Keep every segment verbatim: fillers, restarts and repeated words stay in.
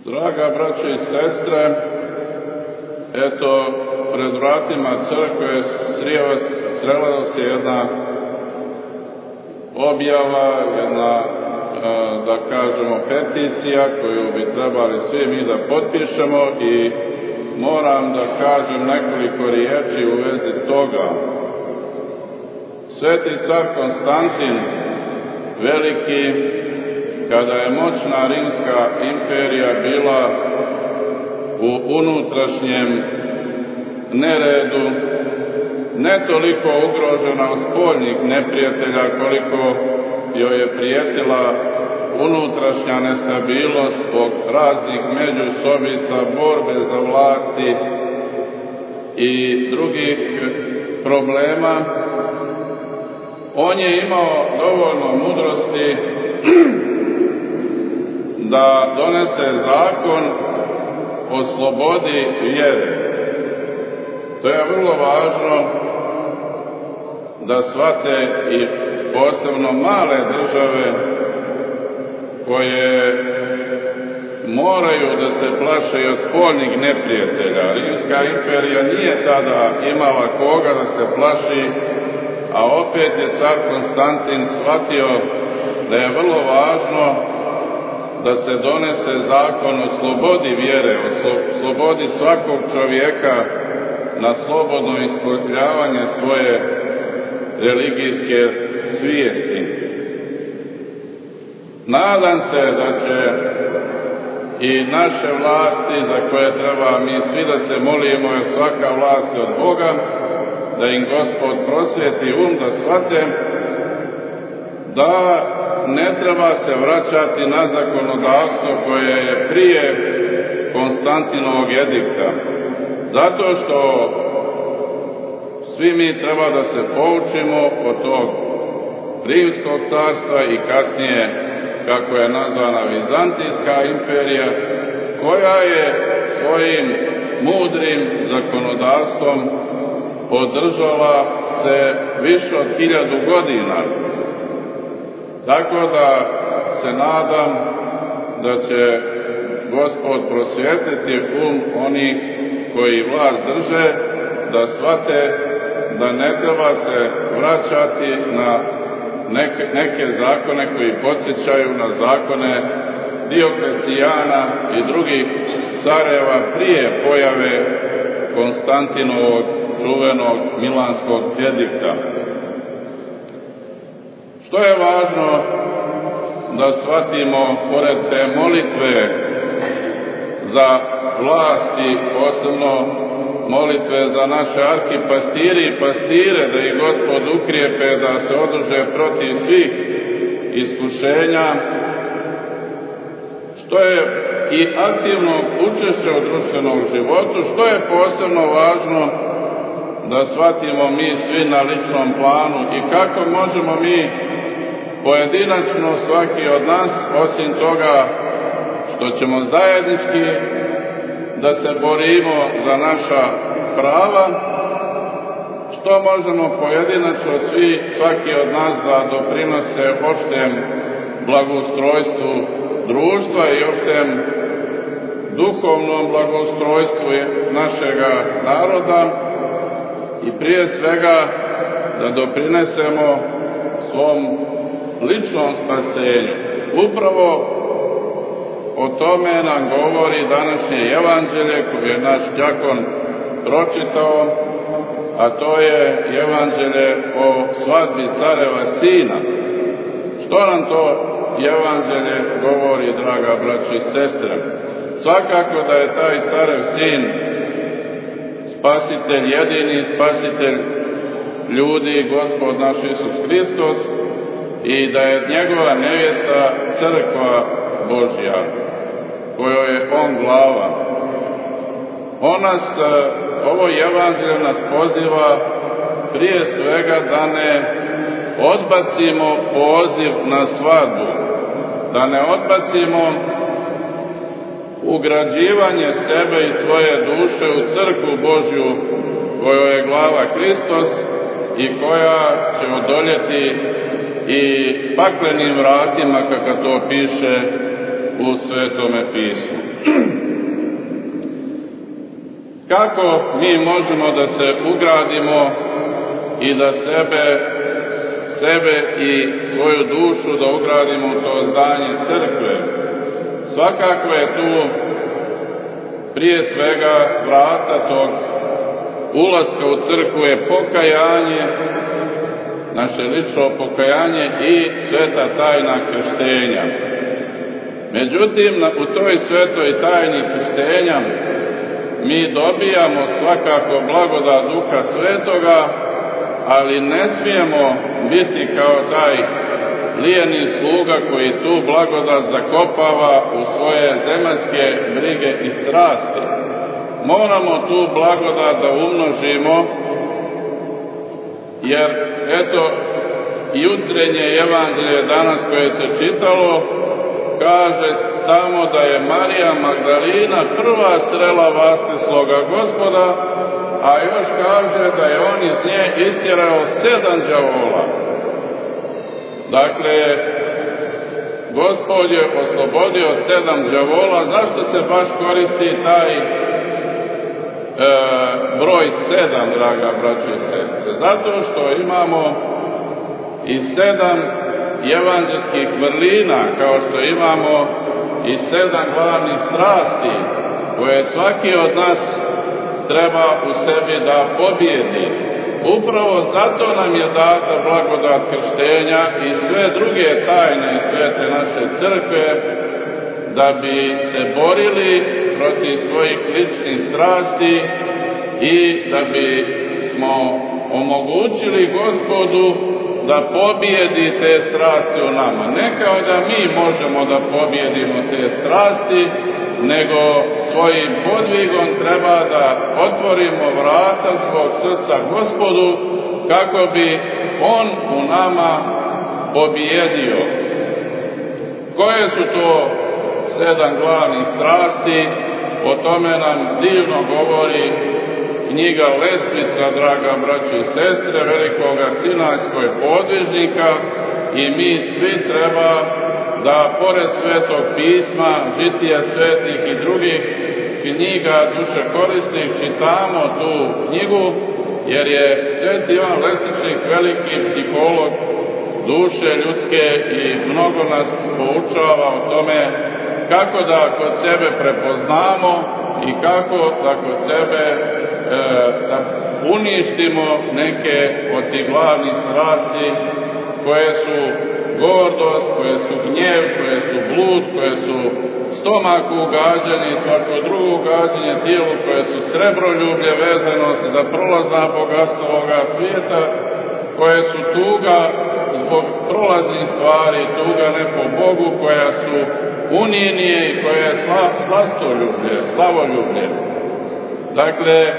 Draga braćo i sestre, eto, pred vratima crkve srela se jedna objava, jedna, da kažemo, peticija koju bi trebali svi mi da potpišemo i moram da kažem nekoliko riječi u vezi toga. Sveti car Konstantin Veliki, kada je moćna rimska imperija bila u unutrašnjem neredu, ne toliko ugrožena od spoljnih neprijatelja koliko joj je prijetila unutrašnja nestabilnost zbog raznih međusobica, borbe za vlasti i drugih problema, on je imao dovoljno mudrosti da donese zakon o slobodi vjere. To je vrlo važno da shvate i posebno male države koje moraju da se plaše i od spoljnih neprijatelja. Rimska imperija nije tada imala koga da se plaši, a opet je car Konstantin shvatio da je vrlo važno da se donese zakon o slobodi vjere, o slobodi svakog čovjeka na slobodno ispoljavanje svoje religijske svijesti. Nadam se da će i naše vlasti, za koje treba mi svi da se molimo, jer svaka vlast je od Boga, da im Gospod prosvjeti um da shvate da ne treba se vraćati na zakonodavstvo koje je prije Konstantinovog edikta. Zato što svi mi treba da se poučimo od tog Rimskog carstva i kasnije, kako je nazvana, Vizantijska imperija, koja je svojim mudrim zakonodavstvom održala se više od hiljadu godina. Tako da se nadam da će Gospod prosvijetliti um onih koji vlast drže, da shvate da ne treba se vraćati na neke, neke zakone koji podsjećaju na zakone Dioklecijana i drugih careva prije pojave Konstantinovog čuvenog Milanskog edikta. Što je važno da shvatimo, pored te molitve za vlasti, posebno molitve za naše arhipastire i pastire, da ih Gospod ukrijepe da se oduže protiv svih iskušenja, što je i aktivno učešće u društvenom životu, što je posebno važno da shvatimo mi svi na ličnom planu i kako možemo mi pojedinačno svaki od nas, osim toga što ćemo zajednički da se borimo za naša prava, što možemo pojedinačno svi, svaki od nas, da doprinose opštem blagostrojstvu društva i opštem duhovnom blagostrojstvu našega naroda i prije svega da doprinesemo svom ličnom spasenju. Upravo o tome nam govori današnje evanđelje koje je naš đakon pročitao, a to je evanđelje o svadbi careva sina. Što nam to evanđelje govori, draga braćo i sestre? Svakako da je taj carev sin spasitelj, jedini spasitelj ljudi, Gospod naš Isus Hristos, i da je njegova nevjesta crkva Božja, kojoj je on glava. On nas, ovo evanđelje nas poziva prije svega da ne odbacimo poziv na svadbu, da ne odbacimo ugrađivanje sebe i svoje duše u crkvu Božju, kojoj je glava Hristos i koja će odoljeti i paklenim vratima, kako to piše u Svetome pismu. Kako mi možemo da se ugradimo i da sebe, sebe i svoju dušu da ugradimo u to zdanje crkve? Svakako je tu prije svega vrata tog ulaska u crkvu je pokajanje, naše lično pokajanje i sveta tajna krštenja. Međutim, u toj svetoj tajni krštenja mi dobijamo svakako blagodat Duha Svetoga, ali ne smijemo biti kao taj lijeni sluga koji tu blagodat zakopava u svoje zemaljske brige i strasti. Moramo tu blagodat da umnožimo, jer eto, jutrenje evanđelje danas koje se čitalo, kaže tamo da je Marija Magdalina prva srela vaskrsloga Gospoda, a još kaže da je on iz nje istjerao sedam đavola. Dakle, Gospod je oslobodio sedam đavola. Zašto se baš koristi taj e, broj sedam, draga braćo i sestre? Zato što imamo i sedam evanđelskih vrlina, kao što imamo i sedam glavnih strasti, koje svaki od nas treba u sebi da pobjedi. Upravo zato nam je data blagodat krštenja i sve druge tajne i svete naše crkve, da bi se borili protiv svojih ličnih strasti i da bi smo omogućili Gospodu da pobjedi te strasti u nama. Ne kao da mi možemo da pobjedimo te strasti, nego svojim podvigom treba da otvorimo vrata svog srca Gospodu, kako bi On u nama pobjedio. Koje su to sedam glavnih strasti? O tome nam divno govori knjiga Lestvica, draga braćo i sestre, velikoga sinajskog podvižnika, i mi svi treba da pored Svetog pisma, žitija svetih i drugih knjiga duše korisnih čitamo tu knjigu, jer je Sveti Ivan Lesničnik veliki psiholog duše ljudske i mnogo nas poučava o tome kako da kod sebe prepoznamo i kako da kod sebe e, da uništimo neke od tih glavnih strasti koje su gordost, koje su gnjev, koje su blud, koje su stomaku ugađanje i svako drugo ugađanje tijelu, koje su srebroljublje, vezanost za prolazna bogatstva ovoga svijeta, koje su tuga zbog prolaznih stvari, tuga ne po Bogu, koja su unijnije i koje je sla, slastoljublje, slavoljublje. Dakle,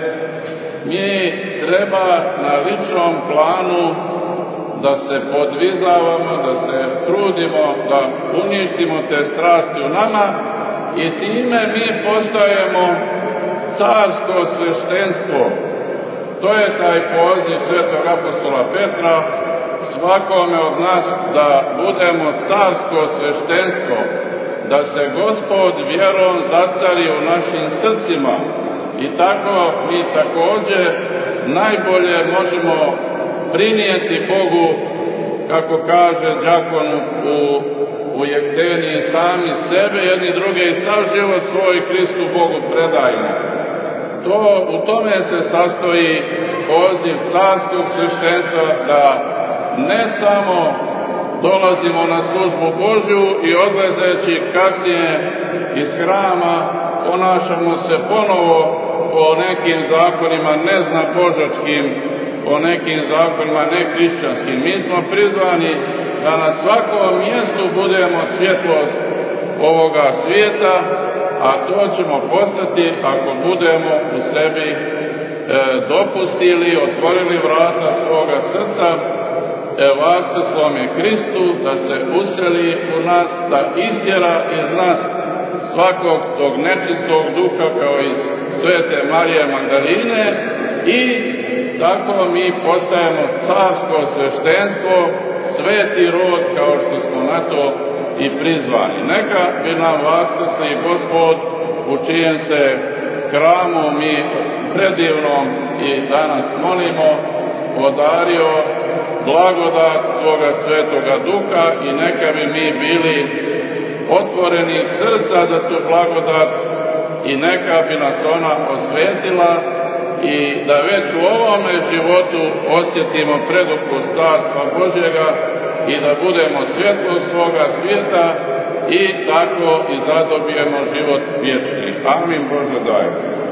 mi treba na ličnom planu da se podvizavamo, da se trudimo, da uništimo te strasti u nama i time mi postajemo carsko sveštenstvo. To je taj poziv svetog apostola Petra svakome od nas, da budemo carsko sveštenstvo, da se Gospod vjerom zacari u našim srcima i tako mi također najbolje možemo prinijeti Bogu, kako kaže đakon u, u Jekteniji, sami sebe, jedni druge i sav život svoj Hristu Bogu predajmo. To, u tome se sastoji poziv carskog sveštenstva, da ne samo dolazimo na službu Božju i odlazeći kasnije iz hrama ponašamo se ponovo po nekim zakonima neznabožačkim, po nekim zakonima nehrišćanskim. Mi smo prizvani da na svakom mjestu budemo svjetlost ovoga svijeta, a to ćemo postati ako budemo u sebi e, dopustili, otvorili vrata svoga srca vaskrslome Hristu, da se useli u nas, da istjera iz nas svakog tog nečistog duha kao iz Svete Marije Magdaline, i tako mi postajemo carsko sveštenstvo, sveti rod, kao što smo na to i prizvani. Neka bi nam vaskrsli Gospod, u čijem se hramu mi predivnom i danas molimo, podario blagodat svoga Svetoga Duha, i neka bi mi bili otvorenih srca za tu blagodat i neka bi nas ona osvetila i da već u ovome životu osjetimo predukus Carstva Božjega i da budemo svjetlo svoga svijeta i tako i zadobijemo život vječni. Amin. Bože daj.